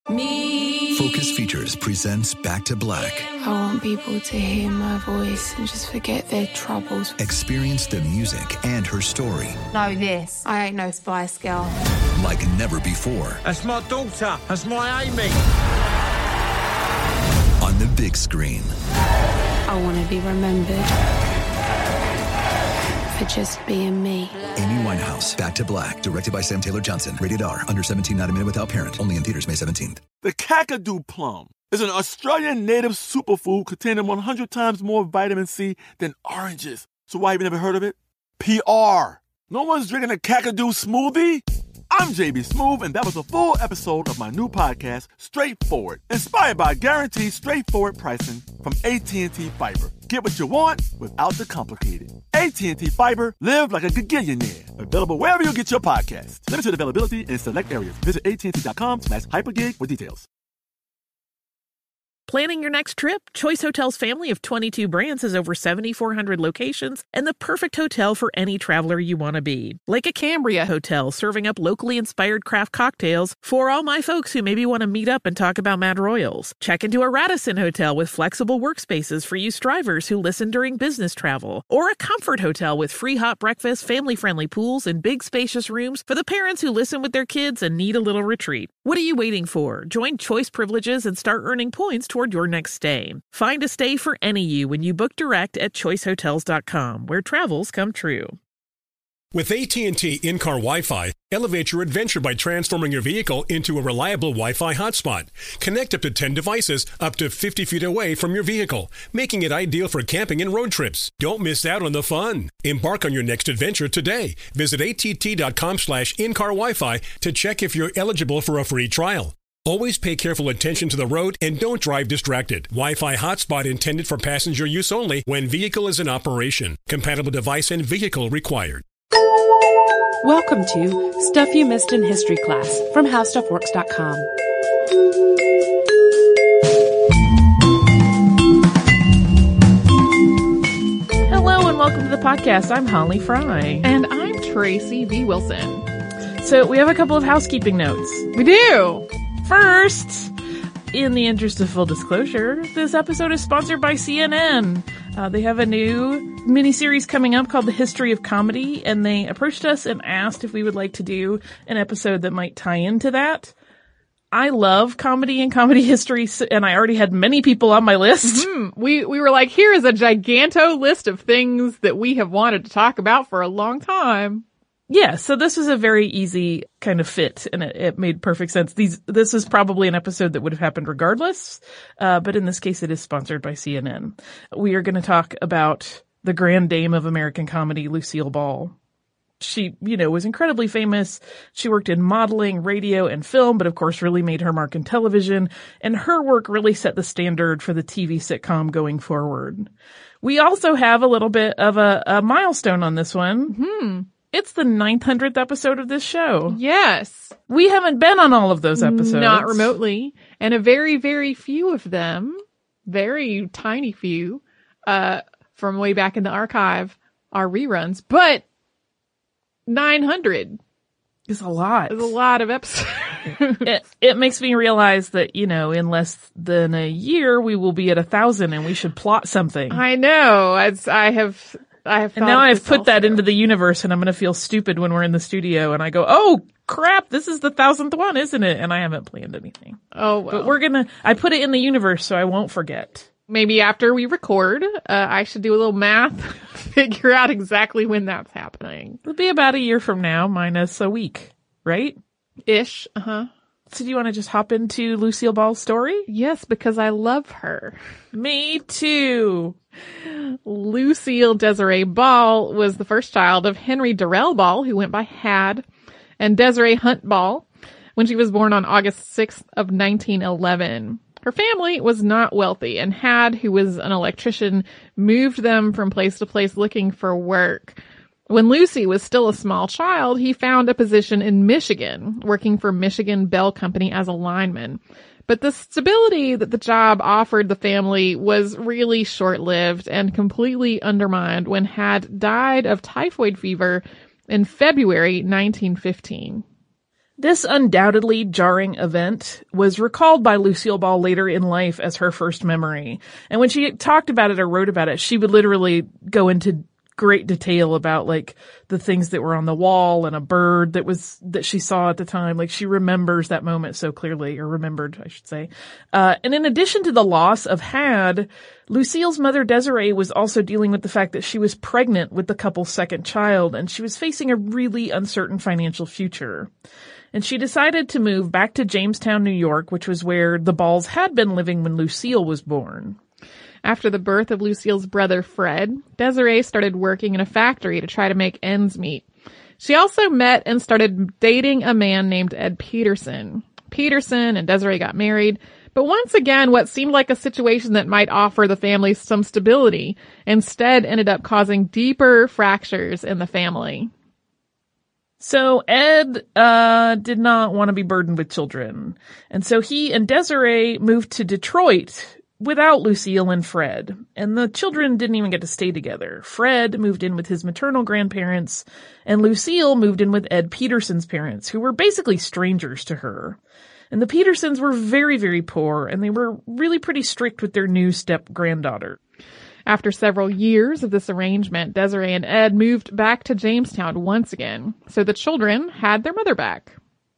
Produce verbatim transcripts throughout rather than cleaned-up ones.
Me. Focus Features presents Back to Black. I want people to hear my voice and just forget their troubles. Experience the music and her story. Know this. I ain't no Spice Girl. Like never before. That's my daughter. That's my Amy. On the big screen. I want to be remembered for just being me. Amy Winehouse, Back to Black, directed by Sam Taylor Johnson. Rated R, under seventeen, not a minute without parent. Only in theaters May seventeenth. The Kakadu plum is an Australian native superfood containing one hundred times more vitamin C than oranges. So why have you never heard of it? P R. No one's drinking a Kakadu smoothie? I'm J B Smoove, and that was a full episode of my new podcast, Straightforward, inspired by guaranteed straightforward pricing from A T and T Fiber. Get what you want without the complicated. A T and T Fiber, live like a gigillionaire. Available wherever you get your podcasts. Limited availability in select areas. Visit A T and T dot com slash hypergig for details. Planning your next trip? Choice Hotels' family of twenty-two brands has over seventy-four hundred locations and the perfect hotel for any traveler you want to be. Like a Cambria Hotel, serving up locally inspired craft cocktails for all my folks who maybe want to meet up and talk about Mad Royals. Check into a Radisson Hotel with flexible workspaces for you strivers who listen during business travel. Or a Comfort Hotel with free hot breakfast, family-friendly pools, and big spacious rooms for the parents who listen with their kids and need a little retreat. What are you waiting for? Join Choice Privileges and start earning points toward your next stay. Find a stay for any you when you book direct at choice hotels dot com, where travels come true. With A T and T in-car Wi-Fi, elevate your adventure by transforming your vehicle into a reliable Wi-Fi hotspot. Connect up to ten devices up to fifty feet away from your vehicle, making it ideal for camping and road trips. Don't miss out on the fun. Embark on your next adventure today. Visit A T T dot com slash in-car Wi-Fi to check if you're eligible for a free trial. Always pay careful attention to the road and don't drive distracted. Wi-Fi hotspot intended for passenger use only when vehicle is in operation. Compatible device and vehicle required. Welcome to Stuff You Missed in History Class from how stuff works dot com. Hello and welcome to the podcast. I'm Holly Fry. And I'm Tracy V. Wilson. So we have a couple of housekeeping notes. We do! First, in the interest of full disclosure, this episode is sponsored by C N N. Uh, they have a new miniseries coming up called The History of Comedy, and they approached us and asked if we would like to do an episode that might tie into that. I love comedy and comedy history, and I already had many people on my list. Mm-hmm. We we were like, here is a giganto list of things that we have wanted to talk about for a long time. Yeah, so this was a very easy kind of fit, and it, it made perfect sense. These, this is probably an episode that would have happened regardless, uh, but in this case it is sponsored by C N N. We are going to talk about the grand dame of American comedy, Lucille Ball. She, you know, was incredibly famous. She worked in modeling, radio, and film, but of course really made her mark in television, and her work really set the standard for the T V sitcom going forward. We also have a little bit of a, a milestone on this one. Hmm. It's the nine hundredth episode of this show. Yes. We haven't been on all of those episodes. Not remotely. And a very, very few of them, very tiny few, uh, from way back in the archive are reruns. But nine hundred is a lot. It's a lot of episodes. it, it makes me realize that, you know, in less than a year, we will be at a thousand and we should plot something. I know. As I have... I have and now I've put also. that into the universe, and I'm going to feel stupid when we're in the studio and I go, oh crap, this is the thousandth one, isn't it? And I haven't planned anything. Oh, well. But we're going to, I put it in the universe so I won't forget. Maybe after we record, uh, I should do a little math, figure out exactly when that's happening. It'll be about a year from now, minus a week, right? Ish. Uh-huh. So do you want to just hop into Lucille Ball's story? Yes, because I love her. Me too. Lucille Desiree Ball was the first child of Henry Durrell Ball, who went by Had, and Desiree Hunt Ball, when she was born on August sixth of nineteen eleven. Her family was not wealthy, and Had, who was an electrician, moved them from place to place looking for work. When Lucy was still a small child, he found a position in Michigan, working for Michigan Bell Company as a lineman. But the stability that the job offered the family was really short-lived and completely undermined when Had died of typhoid fever in February nineteen fifteen. This undoubtedly jarring event was recalled by Lucille Ball later in life as her first memory. And when she talked about it or wrote about it, she would literally go into great detail about like the things that were on the wall and a bird that was, that she saw at the time. Like she remembers that moment so clearly, or remembered, I should say. Uh, and in addition to the loss of Had, Lucille's mother Desiree was also dealing with the fact that she was pregnant with the couple's second child, and she was facing a really uncertain financial future. And she decided to move back to Jamestown, New York, which was where the Balls had been living when Lucille was born. After the birth of Lucille's brother, Fred, Desiree started working in a factory to try to make ends meet. She also met and started dating a man named Ed Peterson. Peterson and Desiree got married, but once again, what seemed like a situation that might offer the family some stability instead ended up causing deeper fractures in the family. So Ed uh did not want to be burdened with children, and so he and Desiree moved to Detroit without Lucille and Fred, and the children didn't even get to stay together. Fred moved in with his maternal grandparents, and Lucille moved in with Ed Peterson's parents, who were basically strangers to her. And the Petersons were very, very poor, and they were really pretty strict with their new step-granddaughter. After several years of this arrangement, Desiree and Ed moved back to Jamestown once again, so the children had their mother back.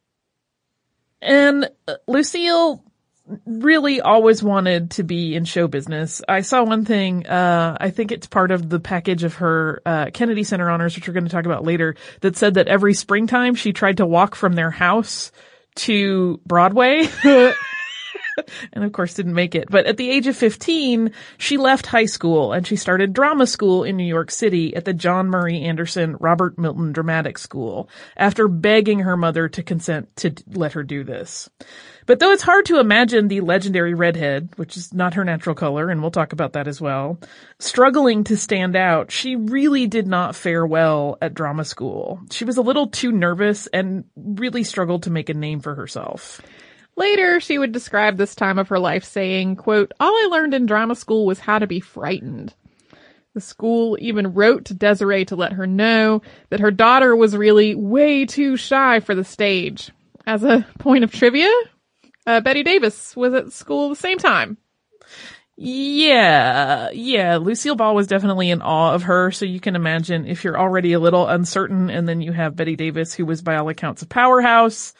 And uh, Lucille really always wanted to be in show business. I saw one thing, uh, I think it's part of the package of her, uh, Kennedy Center honors, which we're going to talk about later, that said that every springtime she tried to walk from their house to Broadway. And of course didn't make it. But at the age of fifteen, she left high school and she started drama school in New York City at the John Murray Anderson Robert Milton Dramatic School after begging her mother to consent to let her do this. But though it's hard to imagine the legendary redhead, which is not her natural color, and we'll talk about that as well, struggling to stand out, she really did not fare well at drama school. She was a little too nervous and really struggled to make a name for herself. Later, she would describe this time of her life saying, quote, "All I learned in drama school was how to be frightened." The school even wrote to Desiree to let her know that her daughter was really way too shy for the stage. As a point of trivia, uh, Betty Davis was at school the same time. Yeah, yeah, Lucille Ball was definitely in awe of her, so you can imagine if you're already a little uncertain and then you have Betty Davis, who was by all accounts a powerhouse,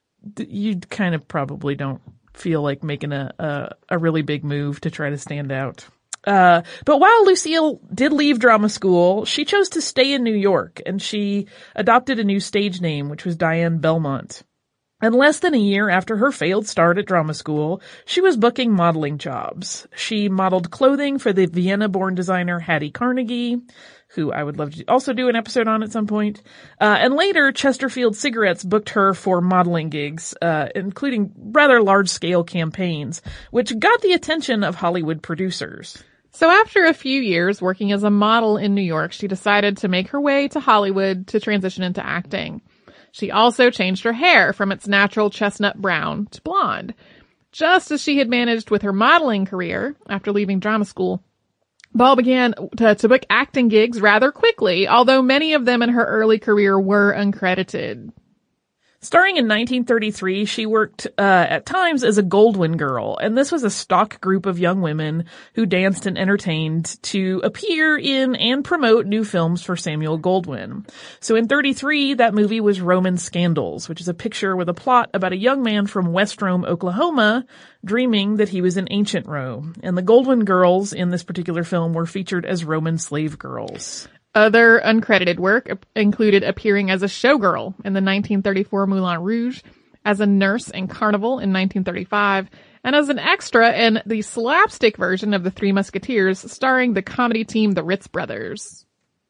you kind of probably don't feel like making a, a, a really big move to try to stand out. Uh, but while Lucille did leave drama school, she chose to stay in New York, and she adopted a new stage name, which was Diane Belmont. And less than a year after her failed start at drama school, she was booking modeling jobs. She modeled clothing for the Vienna-born designer Hattie Carnegie, who I would love to also do an episode on at some point. Uh, and later, Chesterfield Cigarettes booked her for modeling gigs, uh, including rather large-scale campaigns, which got the attention of Hollywood producers. So after a few years working as a model in New York, she decided to make her way to Hollywood to transition into acting. She also changed her hair from its natural chestnut brown to blonde. Just as she had managed with her modeling career after leaving drama school, Ball began to, to book acting gigs rather quickly, although many of them in her early career were uncredited. Starting in nineteen thirty-three, she worked uh, at times as a Goldwyn girl, and this was a stock group of young women who danced and entertained to appear in and promote new films for Samuel Goldwyn. So in thirty-three, that movie was Roman Scandals, which is a picture with a plot about a young man from West Rome, Oklahoma, dreaming that he was in ancient Rome. And the Goldwyn girls in this particular film were featured as Roman slave girls. Other uncredited work included appearing as a showgirl in the nineteen thirty-four Moulin Rouge, as a nurse in Carnival in nineteen thirty-five, and as an extra in the slapstick version of The Three Musketeers starring the comedy team The Ritz Brothers.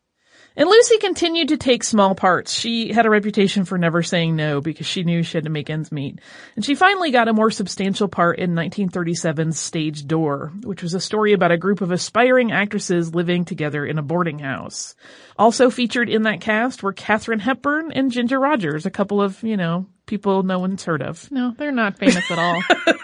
And Lucy continued to take small parts. She had a reputation for never saying no because she knew she had to make ends meet. And she finally got a more substantial part in nineteen thirty-seven's Stage Door, which was a story about a group of aspiring actresses living together in a boarding house. Also featured in that cast were Katharine Hepburn and Ginger Rogers, a couple of, you know, people no one's heard of. No, they're not famous at all.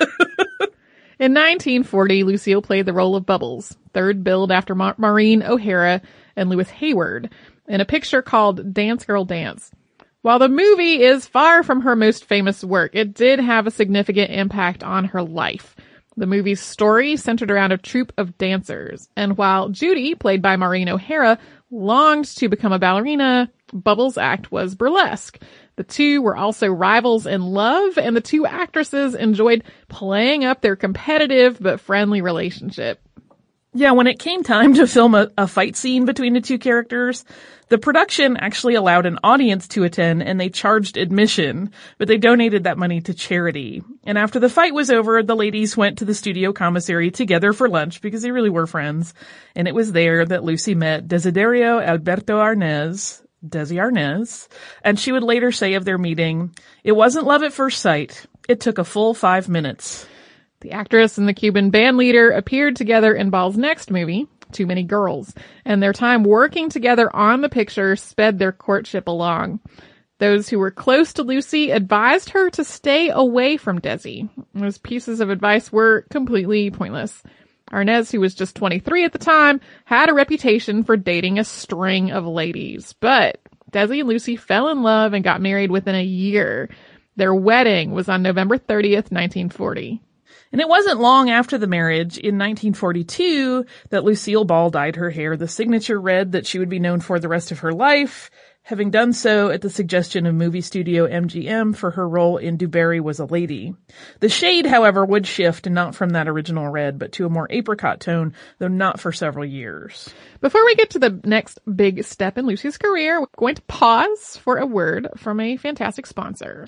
In nineteen forty, Lucille played the role of Bubbles, third billed after Ma- Maureen O'Hara and Louis Hayward, in a picture called Dance Girl Dance. While the movie is far from her most famous work, it did have a significant impact on her life. The movie's story centered around a troupe of dancers, and while Judy, played by Maureen O'Hara, longed to become a ballerina, Bubbles' act was burlesque. The two were also rivals in love, and the two actresses enjoyed playing up their competitive but friendly relationship. Yeah, when it came time to film a, a fight scene between the two characters, the production actually allowed an audience to attend and they charged admission, but they donated that money to charity. And after the fight was over, the ladies went to the studio commissary together for lunch because they really were friends. And it was there that Lucy met Desiderio Alberto Arnaz, Desi Arnaz, and she would later say of their meeting, "It wasn't love at first sight. It took a full five minutes." The actress and the Cuban band leader appeared together in Ball's next movie, Too Many Girls, and their time working together on the picture sped their courtship along. Those who were close to Lucy advised her to stay away from Desi. Those pieces of advice were completely pointless. Arnaz, who was just twenty-three at the time, had a reputation for dating a string of ladies. But Desi and Lucy fell in love and got married within a year. Their wedding was on November thirtieth, nineteen forty. And it wasn't long after the marriage, in nineteen forty-two, that Lucille Ball dyed her hair the signature red that she would be known for the rest of her life, having done so at the suggestion of movie studio M G M for her role in Du Barry Was a Lady. The shade, however, would shift, not from that original red, but to a more apricot tone, though not for several years. Before we get to the next big step in Lucy's career, we're going to pause for a word from a fantastic sponsor.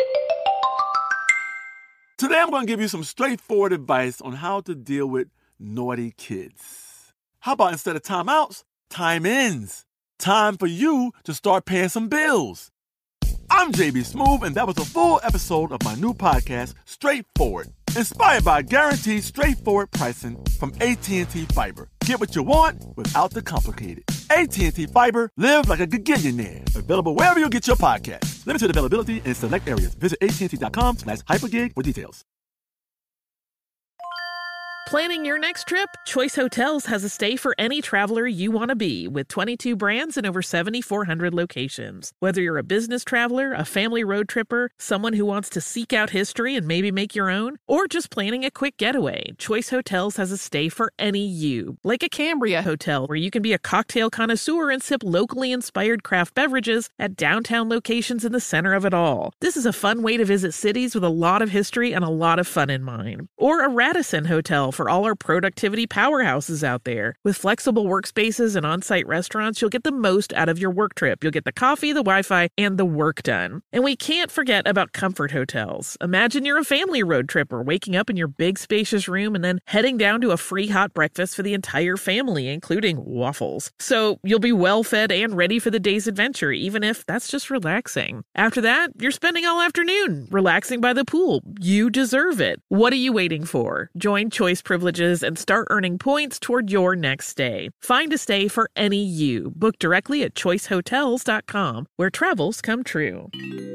Today I'm going to give you some straightforward advice on how to deal with naughty kids. How about instead of timeouts, time-ins? Time for you to start paying some bills. I'm J B Smoove, and that was a full episode of my new podcast, Straightforward, inspired by guaranteed straightforward pricing from A T and T Fiber. Get what you want without the complicated. A T and T Fiber, live like a gigillionaire. Available wherever you get your podcast. Limited availability in select areas. Visit A T and T dot com slash hypergig for details. Planning your next trip? Choice Hotels has a stay for any traveler you want to be, with twenty-two brands and over seventy-four hundred locations. Whether you're a business traveler, a family road tripper, someone who wants to seek out history and maybe make your own, or just planning a quick getaway, Choice Hotels has a stay for any you. Like a Cambria Hotel, where you can be a cocktail connoisseur and sip locally inspired craft beverages at downtown locations in the center of it all. This is a fun way to visit cities with a lot of history and a lot of fun in mind. Or a Radisson Hotel, for all our productivity powerhouses out there. With flexible workspaces and on-site restaurants, you'll get the most out of your work trip. You'll get the coffee, the Wi-Fi, and the work done. And we can't forget about Comfort Hotels. Imagine you're a family road tripper, waking up in your big spacious room and then heading down to a free hot breakfast for the entire family, including waffles. So you'll be well fed and ready for the day's adventure, even if that's just relaxing. After that, you're spending all afternoon relaxing by the pool. You deserve it. What are you waiting for? Join Choice Privileges and start earning points toward your next stay. Find a stay for any you. Book directly at choice hotels dot com, where travels come true.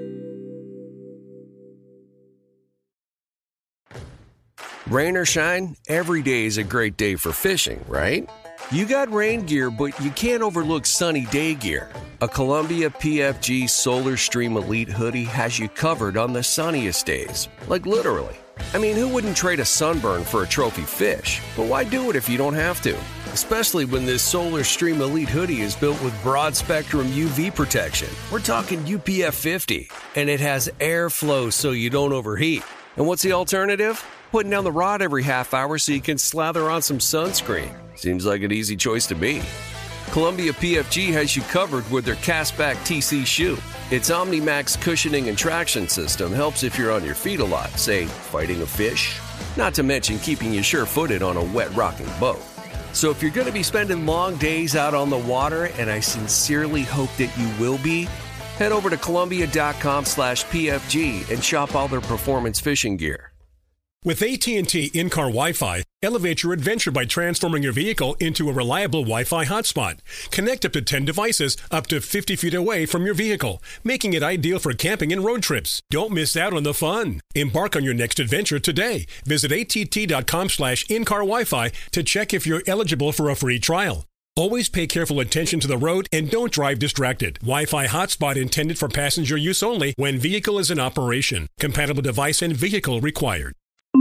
Rain or shine, every day is a great day for fishing, right? You got rain gear, but you can't overlook sunny day gear. A Columbia P F G Solar Stream Elite hoodie has you covered on the sunniest days. Like literally. I mean, who wouldn't trade a sunburn for a trophy fish? But why do it if you don't have to? Especially when this Solar Stream Elite hoodie is built with broad-spectrum U V protection. We're talking U P F fifty, and it has airflow so you don't overheat. And what's the alternative? Putting down the rod every half hour so you can slather on some sunscreen. Seems like an easy choice to me. Columbia P F G has you covered with their Castback T C shoe. Its OmniMax cushioning and traction system helps if you're on your feet a lot, say, fighting a fish. Not to mention keeping you sure-footed on a wet rocking boat. So if you're going to be spending long days out on the water, and I sincerely hope that you will be, head over to Columbia dot com slash P F G and shop all their performance fishing gear. With A T and T in-car Wi-Fi, elevate your adventure by transforming your vehicle into a reliable Wi-Fi hotspot. Connect up to ten devices up to fifty feet away from your vehicle, making it ideal for camping and road trips. Don't miss out on the fun. Embark on your next adventure today. Visit A T T dot com slash in-car Wi-Fi to check if you're eligible for a free trial. Always pay careful attention to the road and don't drive distracted. Wi-Fi hotspot intended for passenger use only when vehicle is in operation. Compatible device and vehicle required.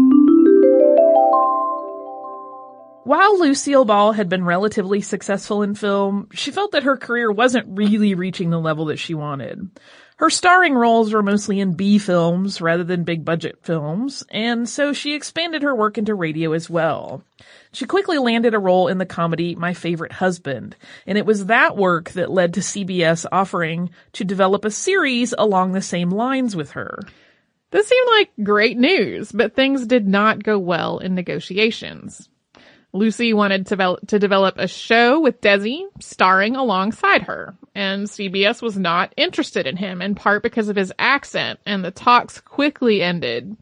While Lucille Ball had been relatively successful in film, she felt that her career wasn't really reaching the level that she wanted. Her starring roles were mostly in B films rather than big budget films, and so she expanded her work into radio as well. She quickly landed a role in the comedy My Favorite Husband, and it was that work that led to C B S offering to develop a series along the same lines with her. This seemed like great news, but things did not go well in negotiations. Lucy wanted to, ve- to develop a show with Desi starring alongside her, and C B S was not interested in him, in part because of his accent, and the talks quickly ended.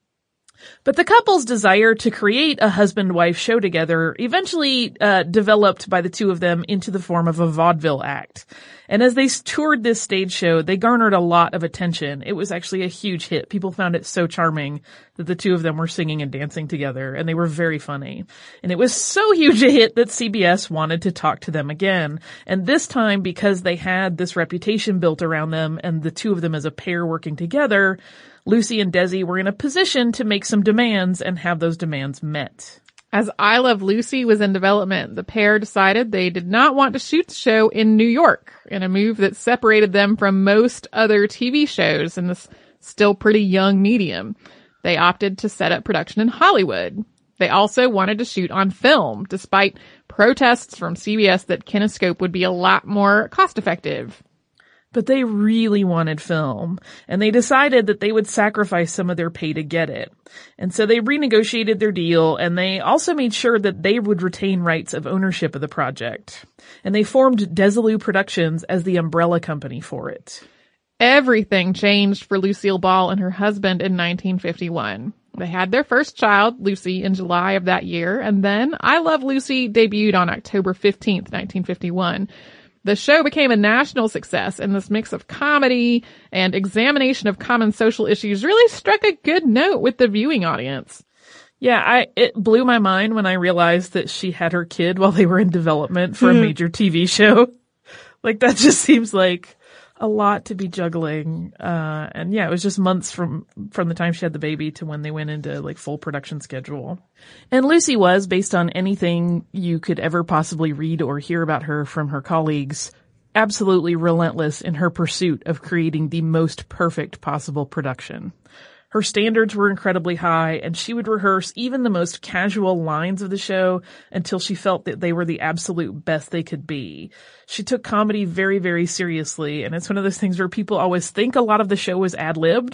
But the couple's desire to create a husband-wife show together eventually uh, developed by the two of them into the form of a vaudeville act. And as they toured this stage show, they garnered a lot of attention. It was actually a huge hit. People found it so charming that the two of them were singing and dancing together, and they were very funny. And it was so huge a hit that C B S wanted to talk to them again. And this time, because they had this reputation built around them and the two of them as a pair working together, Lucy and Desi were in a position to make some demands and have those demands met. As I Love Lucy was in development, the pair decided they did not want to shoot the show in New York, in a move that separated them from most other T V shows in this still pretty young medium. They opted to set up production in Hollywood. They also wanted to shoot on film, despite protests from C B S that Kinescope would be a lot more cost-effective. But they really wanted film, and they decided that they would sacrifice some of their pay to get it. And so they renegotiated their deal, and they also made sure that they would retain rights of ownership of the project. And they formed Desilu Productions as the umbrella company for it. Everything changed for Lucille Ball and her husband in nineteen fifty-one. They had their first child, Lucy, in July of that year, and then I Love Lucy debuted on October fifteenth, nineteen fifty-one. The show became a national success, and this mix of comedy and examination of common social issues really struck a good note with the viewing audience. Yeah, I it blew my mind when I realized that she had her kid while they were in development for a major T V show. Like, that just seems like a lot to be juggling. Uh, and yeah, it was just months from, from the time she had the baby to when they went into like full production schedule. And Lucy was, based on anything you could ever possibly read or hear about her from her colleagues, absolutely relentless in her pursuit of creating the most perfect possible production. Her standards were incredibly high, and she would rehearse even the most casual lines of the show until she felt that they were the absolute best they could be. She took comedy very, very seriously, and it's one of those things where people always think a lot of the show was ad-libbed,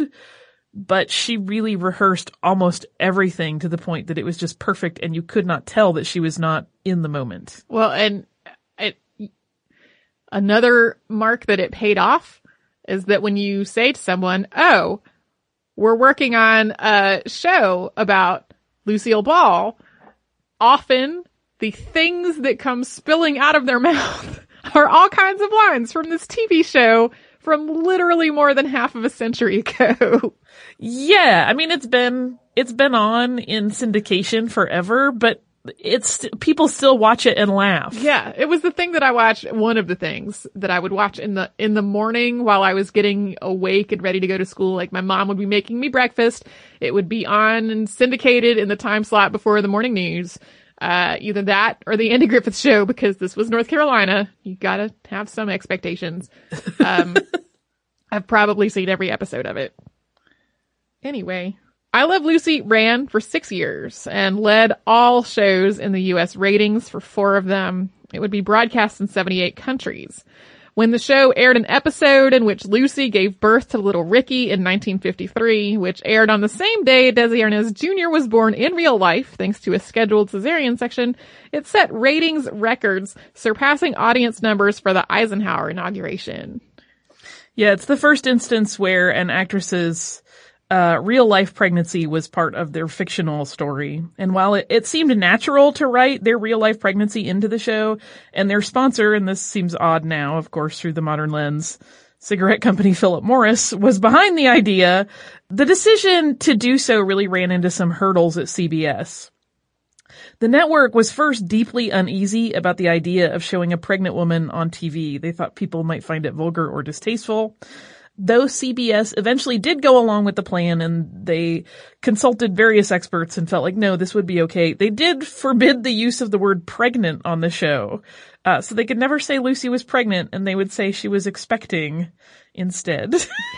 but she really rehearsed almost everything to the point that it was just perfect, and you could not tell that she was not in the moment. Well, and it, another mark that it paid off is that when you say to someone, oh, we're working on a show about Lucille Ball, often the things that come spilling out of their mouth are all kinds of lines from this T V show from literally more than half of a century ago. Yeah, I mean, it's been, it's been on in syndication forever, but it's, people still watch it and laugh. Yeah, it was the thing that I watched, one of the things that I would watch in the, in the morning while I was getting awake and ready to go to school. Like, my mom would be making me breakfast. It would be on and syndicated in the time slot before the morning news. Uh, either that or the Andy Griffith Show, because this was North Carolina. You gotta have some expectations. Um, I've probably seen every episode of it. Anyway, I Love Lucy ran for six years and led all shows in the U S ratings for four of them. It would be broadcast in seventy-eight countries. When the show aired an episode in which Lucy gave birth to little Ricky in nineteen fifty-three, which aired on the same day Desi Arnaz Junior was born in real life thanks to a scheduled cesarean section, it set ratings records, surpassing audience numbers for the Eisenhower inauguration. Yeah, it's the first instance where an actress's Uh, real life pregnancy was part of their fictional story. And while it, it seemed natural to write their real life pregnancy into the show, and their sponsor, and this seems odd now, of course, through the modern lens, cigarette company Philip Morris, was behind the idea, the decision to do so really ran into some hurdles at C B S. The network was first deeply uneasy about the idea of showing a pregnant woman on T V. They thought people might find it vulgar or distasteful. Though C B S eventually did go along with the plan and they consulted various experts and felt like, no, this would be okay, they did forbid the use of the word pregnant on the show. Uh, so they could never say Lucy was pregnant, and they would say she was expecting instead.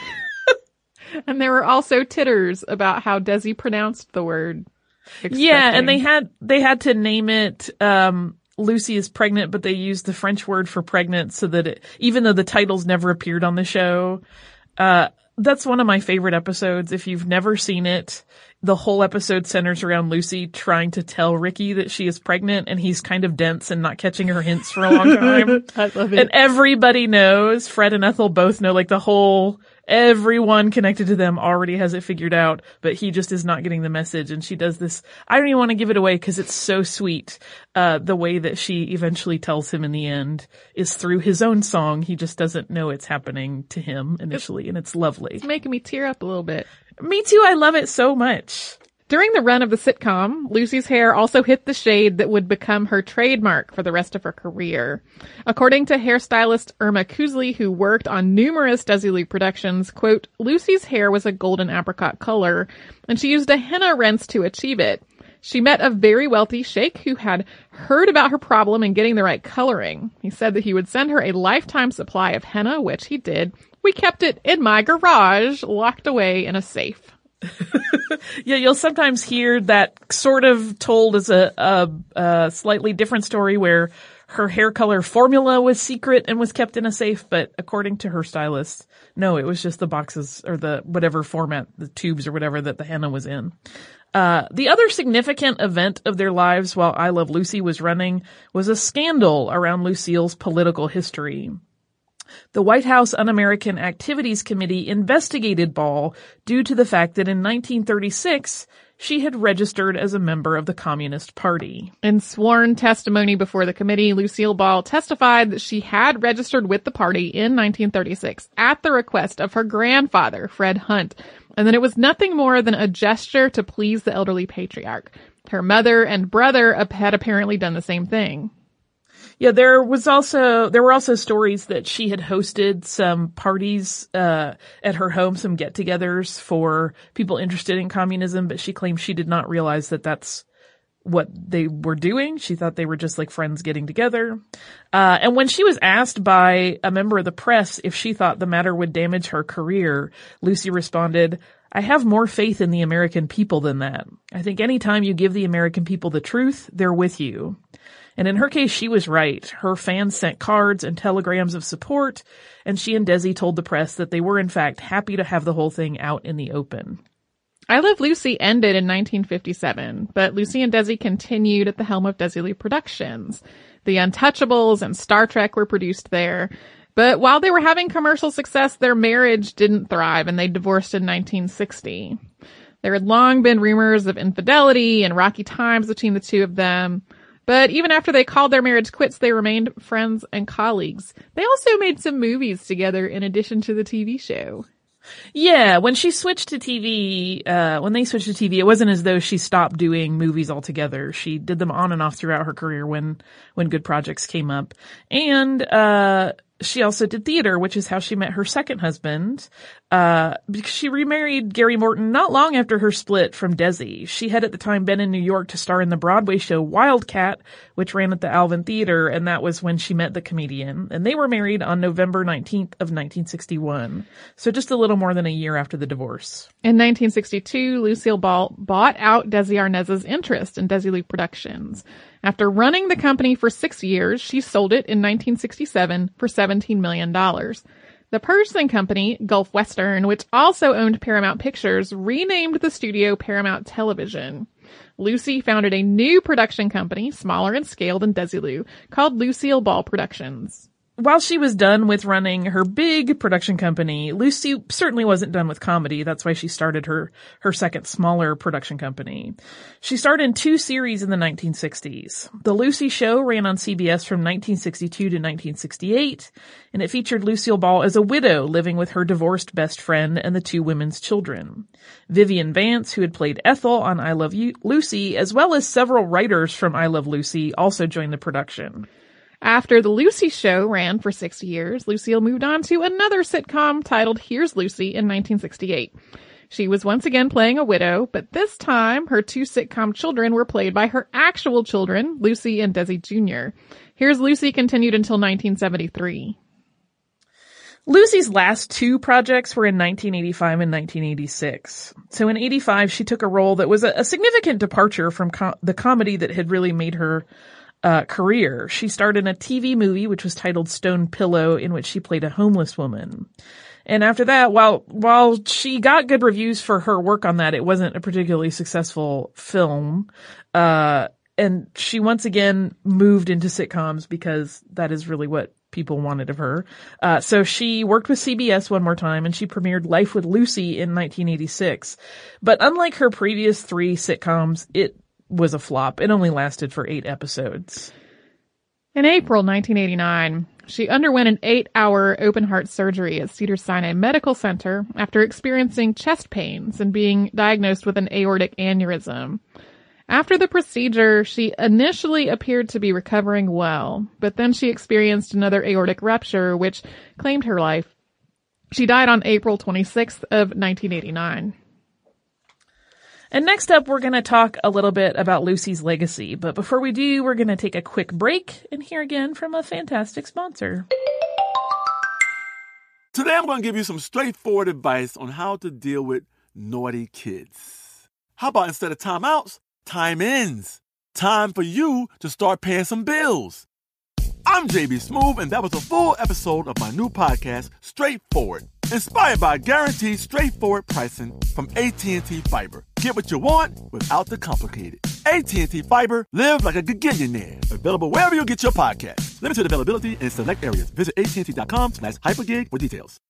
And there were also titters about how Desi pronounced the word expecting. Yeah, and they had they had to name it um Lucy is pregnant, but they used the French word for pregnant so that it, even though the titles never appeared on the show, uh, that's one of my favorite episodes. If you've never seen it, the whole episode centers around Lucy trying to tell Ricky that she is pregnant, and he's kind of dense and not catching her hints for a long time. I love it. And everybody knows, Fred and Ethel both know, like the whole, everyone connected to them already has it figured out, but he just is not getting the message. And she does this, I don't even want to give it away because it's so sweet. Uh, the way that she eventually tells him in the end is through his own song. He just doesn't know it's happening to him initially, and it's lovely. It's making me tear up a little bit. Me too. I love it so much. During the run of the sitcom, Lucy's hair also hit the shade that would become her trademark for the rest of her career. According to hairstylist Irma Kuzli, who worked on numerous Desilu productions, quote, Lucy's hair was a golden apricot color, and she used a henna rinse to achieve it. She met a very wealthy sheikh who had heard about her problem in getting the right coloring. He said that he would send her a lifetime supply of henna, which he did. We kept it in my garage, locked away in a safe. Yeah, you'll sometimes hear that sort of told as a, a, a slightly different story where her hair color formula was secret and was kept in a safe, but according to her stylist, no, it was just the boxes or the whatever format, the tubes or whatever that the henna was in. Uh, the other significant event of their lives while I Love Lucy was running was a scandal around Lucille's political history. The White House Un-American Activities Committee investigated Ball due to the fact that in nineteen thirty-six, she had registered as a member of the Communist Party. In sworn testimony before the committee, Lucille Ball testified that she had registered with the party in nineteen thirty-six at the request of her grandfather, Fred Hunt, and that it was nothing more than a gesture to please the elderly patriarch. Her mother and brother had apparently done the same thing. Yeah, there was also, there were also stories that she had hosted some parties, uh, at her home, some get-togethers for people interested in communism, but she claimed she did not realize that that's what they were doing. She thought they were just like friends getting together. Uh, and when she was asked by a member of the press if she thought the matter would damage her career, Lucy responded, I have more faith in the American people than that. I think anytime you give the American people the truth, they're with you. And in her case, she was right. Her fans sent cards and telegrams of support, and she and Desi told the press that they were, in fact, happy to have the whole thing out in the open. I Love Lucy ended in nineteen fifty-seven, but Lucy and Desi continued at the helm of Desilu Productions. The Untouchables and Star Trek were produced there. But while they were having commercial success, their marriage didn't thrive, and they divorced in nineteen sixty. There had long been rumors of infidelity and rocky times between the two of them. But even after they called their marriage quits, they remained friends and colleagues. They also made some movies together in addition to the T V show. Yeah, when she switched to T V, uh, when they switched to T V, it wasn't as though she stopped doing movies altogether. She did them on and off throughout her career when, when good projects came up. And, uh, she also did theater, which is how she met her second husband, uh, because she remarried Gary Morton not long after her split from Desi. She had at the time been in New York to star in the Broadway show Wildcat, which ran at the Alvin Theater, and that was when she met the comedian. And they were married on November nineteenth of nineteen sixty-one. So just a little more than a year after the divorce. In nineteen sixty-two, Lucille Ball bought out Desi Arnaz's interest in Desilu Productions. After running the company for six years, she sold it in nineteen sixty-seven for seventeen million dollars. The purchasing company, Gulf Western, which also owned Paramount Pictures, renamed the studio Paramount Television. Lucy founded a new production company, smaller in scale than Desilu, called Lucille Ball Productions. while she was done with running her big production company, Lucy certainly wasn't done with comedy. That's why she started her, her second smaller production company. She starred in two series in the nineteen sixties. The Lucy Show ran on C B S from nineteen sixty-two to nineteen sixty-eight, and it featured Lucille Ball as a widow living with her divorced best friend and the two women's children. Vivian Vance, who had played Ethel on I Love You, Lucy, as well as several writers from I Love Lucy, also joined the production. After The Lucy Show ran for six years, Lucille moved on to another sitcom titled Here's Lucy in nineteen sixty-eight. She was once again playing a widow, but this time her two sitcom children were played by her actual children, Lucy and Desi Junior Here's Lucy continued until nineteen seventy-three. Lucy's last two projects were in nineteen eighty-five and nineteen eighty-six. So in eighty-five, she took a role that was a, a significant departure from co- the comedy that had really made her Uh, career. She starred in a T V movie which was titled Stone Pillow, in which she played a homeless woman. And after that, while while she got good reviews for her work on that, it wasn't a particularly successful film. Uh, and she once again moved into sitcoms because that is really what people wanted of her. Uh, so she worked with C B S one more time, and she premiered Life with Lucy in nineteen eighty-six. But unlike her previous three sitcoms, it was a flop. It only lasted for eight episodes. In April nineteen eighty-nine, she underwent an eight-hour open-heart surgery at Cedars-Sinai Medical Center after experiencing chest pains and being diagnosed with an aortic aneurysm. After the procedure, she initially appeared to be recovering well, but then she experienced another aortic rupture, which claimed her life. She died on April twenty-sixth of nineteen eighty-nine. And next up, we're going to talk a little bit about Lucy's legacy. But before we do, we're going to take a quick break and hear again from a fantastic sponsor. Today, I'm going to give you some straightforward advice on how to deal with naughty kids. How about instead of timeouts, time ins? Time for you to start paying some bills. I'm J B Smoove, and that was a full episode of my new podcast, Straightforward, inspired by guaranteed straightforward pricing from A T and T Fiber. Get what you want without the complicated. A T and T Fiber, live like a gigillionaire. Available wherever you get your podcast. Limited availability in select areas. Visit att.com slash hypergig for details.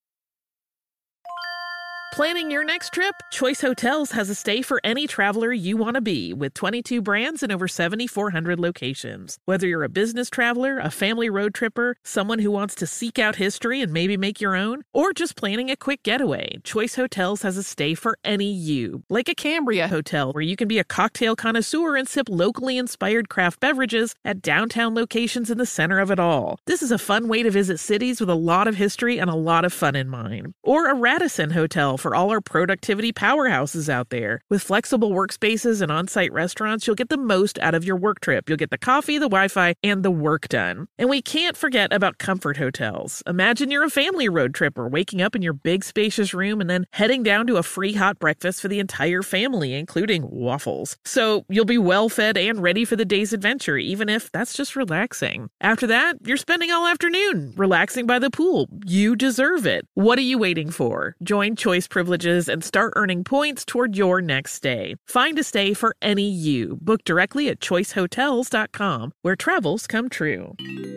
Planning your next trip? Choice Hotels has a stay for any traveler you want to be, with twenty-two brands and over seventy-four hundred locations. Whether you're a business traveler, a family road tripper, someone who wants to seek out history and maybe make your own, or just planning a quick getaway, Choice Hotels has a stay for any you. Like a Cambria Hotel, where you can be a cocktail connoisseur and sip locally inspired craft beverages at downtown locations in the center of it all. This is a fun way to visit cities with a lot of history and a lot of fun in mind. Or a Radisson Hotel for all our productivity powerhouses out there. With flexible workspaces and on-site restaurants, you'll get the most out of your work trip. You'll get the coffee, the Wi-Fi, and the work done. And we can't forget about comfort hotels. Imagine you're a family road tripper, waking up in your big spacious room and then heading down to a free hot breakfast for the entire family, including waffles. So you'll be well fed and ready for the day's adventure, even if that's just relaxing. After that, you're spending all afternoon relaxing by the pool. You deserve it. What are you waiting for? Join Choice Privileges and start earning points toward your next stay. Find a stay for any you. Book directly at choice hotels dot com, where travels come true.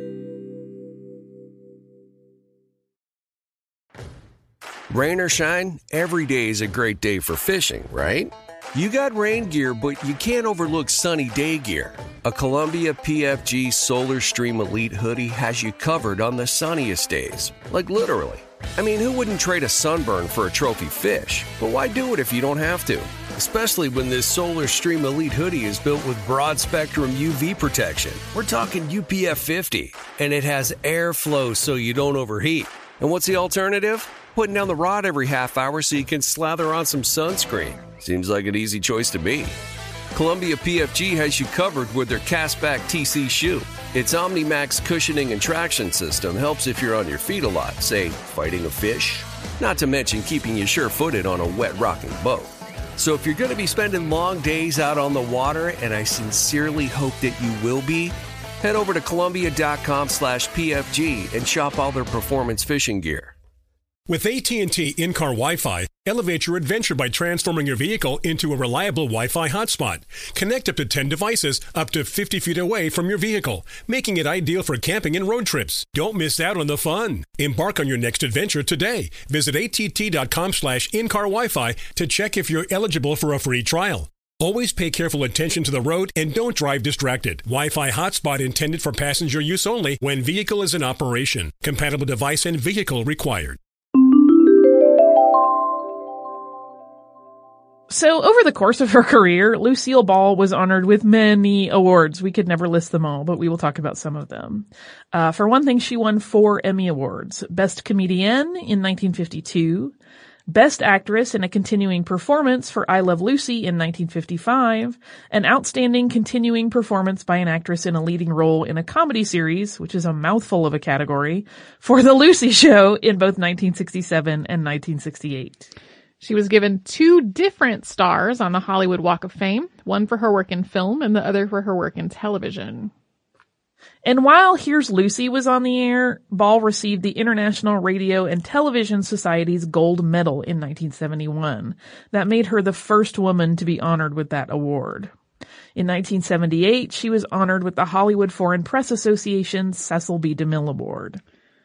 Rain or shine, every day is a great day for fishing, right? You got rain gear, but you can't overlook sunny day gear. A Columbia P F G Solar Stream Elite hoodie has you covered on the sunniest days. Like literally. I mean, who wouldn't trade a sunburn for a trophy fish? But why do it if you don't have to? Especially when this Solar Stream Elite hoodie is built with broad spectrum U V protection. We're talking U P F fifty, and it has airflow so you don't overheat. And what's the alternative? Putting down the rod every half hour so you can slather on some sunscreen. Seems like an easy choice to me. Columbia P F G has you covered with their Castback T C shoe. Its OmniMax cushioning and traction system helps if you're on your feet a lot, say, fighting a fish. Not to mention keeping you sure-footed on a wet rocking boat. So if you're going to be spending long days out on the water, and I sincerely hope that you will be, head over to Columbia.com slash PFG and shop all their performance fishing gear. With A T and T in-car Wi-Fi, Elevate your adventure by transforming your vehicle into a reliable Wi-Fi hotspot. Connect up to ten devices up to fifty feet away from your vehicle, making it ideal for camping and road trips. Don't miss out on the fun. Embark on your next adventure today. Visit att.com slash in-car Wi-Fi to check if you're eligible for a free trial. Always pay careful attention to the road and don't drive distracted. Wi-Fi hotspot intended for passenger use only when vehicle is in operation. Compatible device and vehicle required. So over the course of her career, Lucille Ball was honored with many awards. We could never list them all, but we will talk about some of them. Uh, for one thing, she won four Emmy Awards. Best Comedienne in nineteen fifty-two, Best Actress in a Continuing Performance for I Love Lucy in nineteen fifty-five, an Outstanding Continuing Performance by an Actress in a Leading Role in a Comedy Series, which is a mouthful of a category, for The Lucy Show in both nineteen sixty-seven and nineteen sixty-eight. She was given two different stars on the Hollywood Walk of Fame, one for her work in film and the other for her work in television. And while Here's Lucy was on the air, Ball received the International Radio and Television Society's Gold Medal in nineteen seventy-one. That made her the first woman to be honored with that award. In nineteen seventy-eight, she was honored with the Hollywood Foreign Press Association's Cecil B. DeMille Award.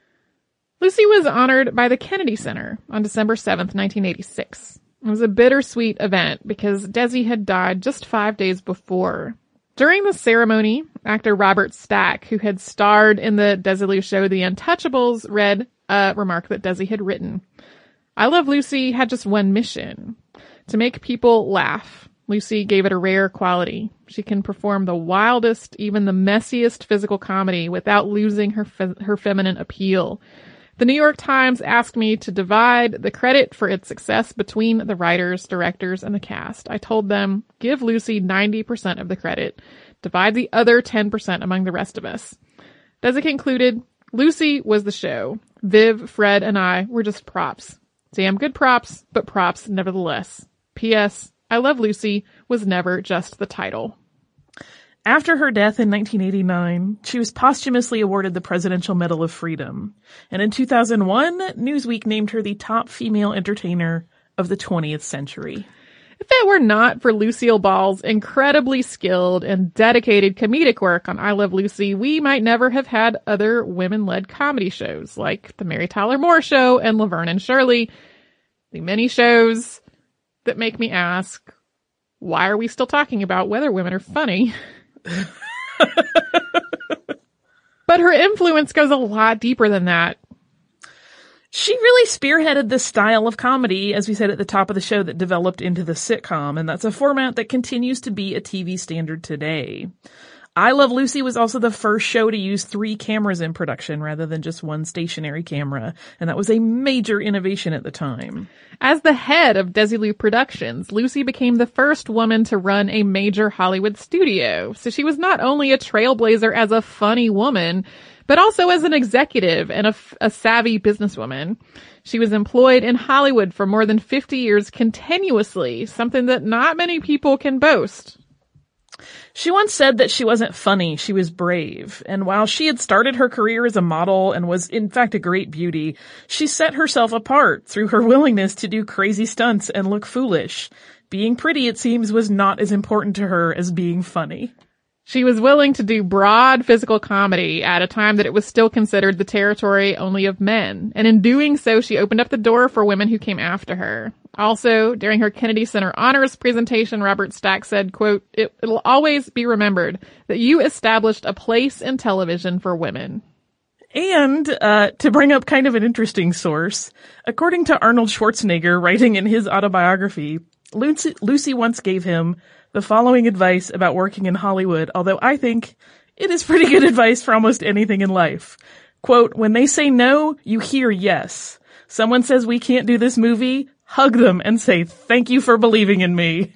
Lucy was honored by the Kennedy Center on December seventh, nineteen eighty-six. It was a bittersweet event because Desi had died just five days before. During the ceremony, actor Robert Stack, who had starred in the Desilu show The Untouchables, read a remark that Desi had written. I Love Lucy had just one mission: to make people laugh. Lucy gave it a rare quality. She can perform the wildest, even the messiest physical comedy without losing her fe- her feminine appeal. The New York Times asked me to divide the credit for its success between the writers, directors, and the cast. I told them, give Lucy ninety percent of the credit. Divide the other ten percent among the rest of us. Desi concluded, Lucy was the show. Viv, Fred, and I were just props. Damn good props, but props nevertheless. P S. I Love Lucy was never just the title. After her death in nineteen eighty-nine, she was posthumously awarded the Presidential Medal of Freedom. And in two thousand one, Newsweek named her the top female entertainer of the twentieth century. If it were not for Lucille Ball's incredibly skilled and dedicated comedic work on I Love Lucy, we might never have had other women-led comedy shows like The Mary Tyler Moore Show and Laverne and Shirley. The many shows that make me ask, why are we still talking about whether women are funny? But her influence goes a lot deeper than that. She really spearheaded the style of comedy, as we said at the top of the show, that developed into the sitcom, and that's a format that continues to be a T V standard today. I Love Lucy was also the first show to use three cameras in production rather than just one stationary camera, and that was a major innovation at the time. As the head of Desilu Productions, Lucy became the first woman to run a major Hollywood studio. So she was not only a trailblazer as a funny woman, but also as an executive and a, a savvy businesswoman. She was employed in Hollywood for more than fifty years continuously, something that not many people can boast. She once said that she wasn't funny, she was brave. And while she had started her career as a model and was in fact a great beauty, she set herself apart through her willingness to do crazy stunts and look foolish. Being pretty, it seems, was not as important to her as being funny. She was willing to do broad physical comedy at a time that it was still considered the territory only of men. And in doing so, she opened up the door for women who came after her. Also, during her Kennedy Center honors presentation, Robert Stack said, quote, it, it'll always be remembered that you established a place in television for women. And, uh, to bring up kind of an interesting source, according to Arnold Schwarzenegger writing in his autobiography, Lucy, Lucy once gave him the following advice about working in Hollywood, although I think it is pretty good advice for almost anything in life. Quote, when they say no, you hear yes. Someone says we can't do this movie, hug them and say, thank you for believing in me.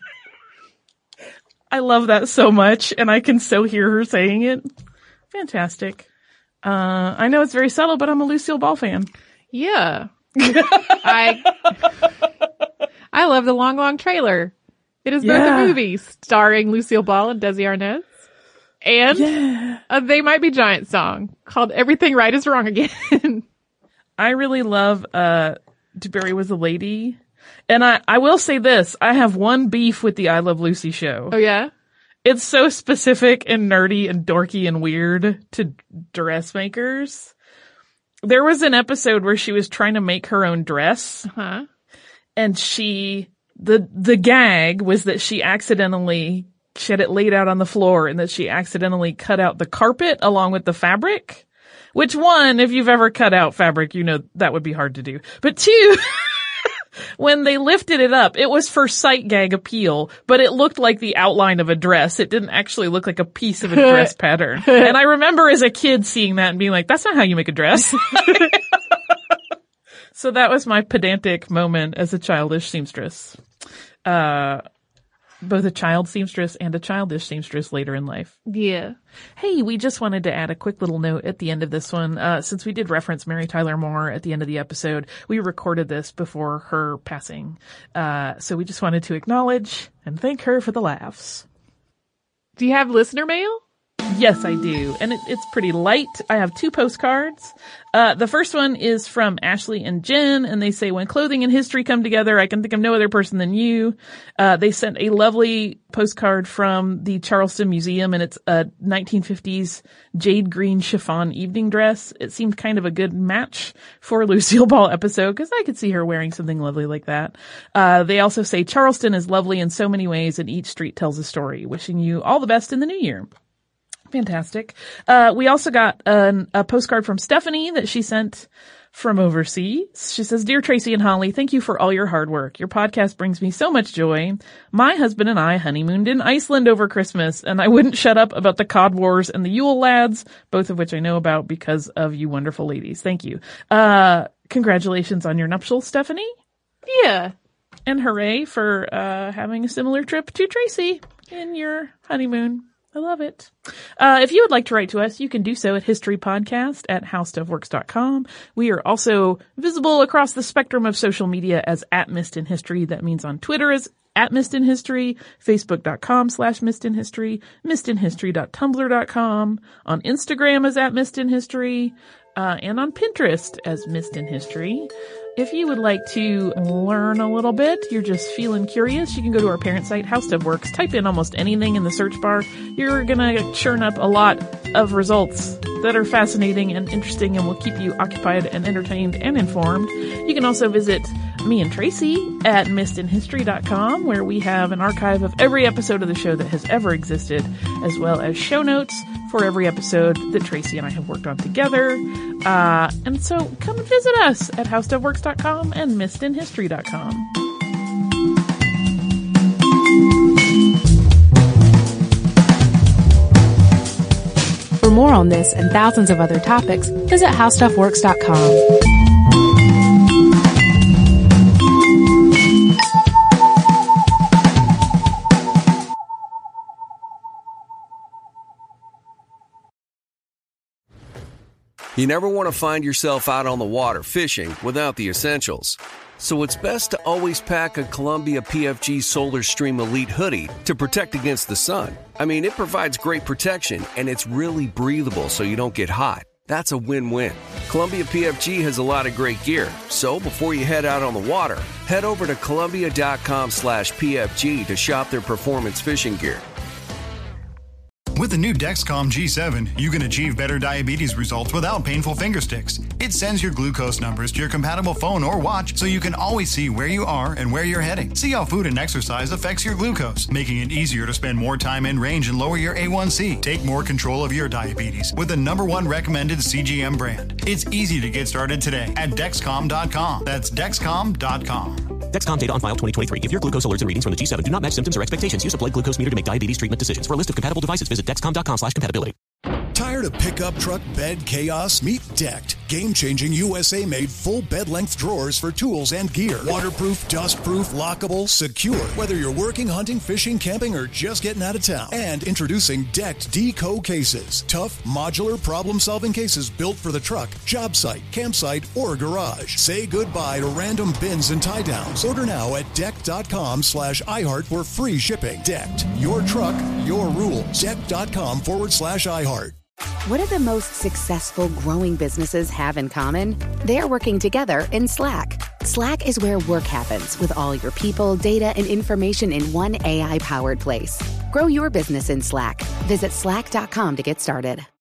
I love that so much, and I can so hear her saying it. Fantastic. Uh, I know it's very subtle, but I'm a Lucille Ball fan. Yeah. I, I love the Long Long Trailer. It is yeah. both a movie starring Lucille Ball and Desi Arnaz, and yeah. a They Might Be Giants song called Everything Right Is Wrong Again. I really love uh DeBerry Was a Lady. And I, I will say this. I have one beef with the I Love Lucy show. Oh, yeah? It's so specific and nerdy and dorky and weird to dressmakers. There was an episode where she was trying to make her own dress. Uh-huh. And she, the, the gag was that she accidentally, she had it laid out on the floor and that she accidentally cut out the carpet along with the fabric. Which one, if you've ever cut out fabric, you know that would be hard to do. But two, when they lifted it up, it was for sight gag appeal, but it looked like the outline of a dress. It didn't actually look like a piece of a dress pattern. And I remember as a kid seeing that and being like, that's not how you make a dress. So that was my pedantic moment as a childish seamstress. Uh, both a child seamstress and a childish seamstress later in life. Yeah. Hey, we just wanted to add a quick little note at the end of this one. Uh, since we did reference Mary Tyler Moore at the end of the episode, we recorded this before her passing. Uh, so we just wanted to acknowledge and thank her for the laughs. Do you have listener mail? Yes, I do. And it, it's pretty light. I have two postcards. Uh, the first one is from Ashley and Jen, and they say, when clothing and history come together, I can think of no other person than you. Uh, they sent a lovely postcard from the Charleston Museum, and it's a nineteen fifties jade green chiffon evening dress. It seemed kind of a good match for a Lucille Ball episode, because I could see her wearing something lovely like that. Uh, they also say, Charleston is lovely in so many ways, and each street tells a story. Wishing you all the best in the new year. Fantastic. Uh, we also got an, a postcard from Stephanie that she sent from overseas. She says, Dear Tracy and Holly, thank you for all your hard work. Your podcast brings me so much joy. My husband and I honeymooned in Iceland over Christmas, and I wouldn't shut up about the Cod Wars and the Yule Lads, both of which I know about because of you wonderful ladies. Thank you. Uh, congratulations on your nuptials, Stephanie. Yeah. And hooray for uh having a similar trip to Tracy in your honeymoon. I love it. Uh, if you would like to write to us, you can do so at historypodcast at howstuffworks dot com. We are also visible across the spectrum of social media as at Missed in History. That means on Twitter as at Missed in History, facebook.com slash Missed in History, missedinhistory dot tumblr dot com, on Instagram as at Missed in History, uh, and on Pinterest as Missed in History. If you would like to learn a little bit, you're just feeling curious, you can go to our parent site, How Stuff Works. Type in almost anything in the search bar. You're gonna churn up a lot of results that are fascinating and interesting and will keep you occupied and entertained and informed. You can also visit me and Tracy at missed in history dot com, where we have an archive of every episode of the show that has ever existed, as well as show notes for every episode that Tracy and I have worked on together. Uh, and so come and visit us at how stuff works dot com and missed in history dot com. For more on this and thousands of other topics, visit how stuff works dot com. You never want to find yourself out on the water fishing without the essentials. So it's best to always pack a Columbia P F G Solar Stream Elite hoodie to protect against the sun. I mean, it provides great protection and it's really breathable so you don't get hot. That's a win-win. Columbia P F G has a lot of great gear. So before you head out on the water, head over to Columbia.com slash PFG to shop their performance fishing gear. With the new Dexcom G seven, you can achieve better diabetes results without painful finger sticks. It sends your glucose numbers to your compatible phone or watch so you can always see where you are and where you're heading. See how food and exercise affects your glucose, making it easier to spend more time in range and lower your A one C. Take more control of your diabetes with the number one recommended C G M brand. It's easy to get started today at Dexcom dot com. That's Dexcom dot com. Dexcom data on file twenty twenty-three. If your glucose alerts and readings from the G seven do not match symptoms or expectations, use a blood glucose meter to make diabetes treatment decisions. For a list of compatible devices, visit Dexcom.com slash compatibility. Tired of pickup truck bed chaos? Meet Decked. Game-changing U S A-made full bed-length drawers for tools and gear. Waterproof, dust-proof, lockable, secure. Whether you're working, hunting, fishing, camping, or just getting out of town. And introducing Decked Deco cases. Tough, modular, problem-solving cases built for the truck, job site, campsite, or garage. Say goodbye to random bins and tie-downs. Order now at Decked.com slash iHeart for free shipping. Decked. Your truck, your rules. Decked.com forward slash iHeart. What do the most successful growing businesses have in common? They're working together in Slack. Slack is where work happens with all your people, data, and information in one A I-powered place. Grow your business in Slack. Visit slack dot com to get started.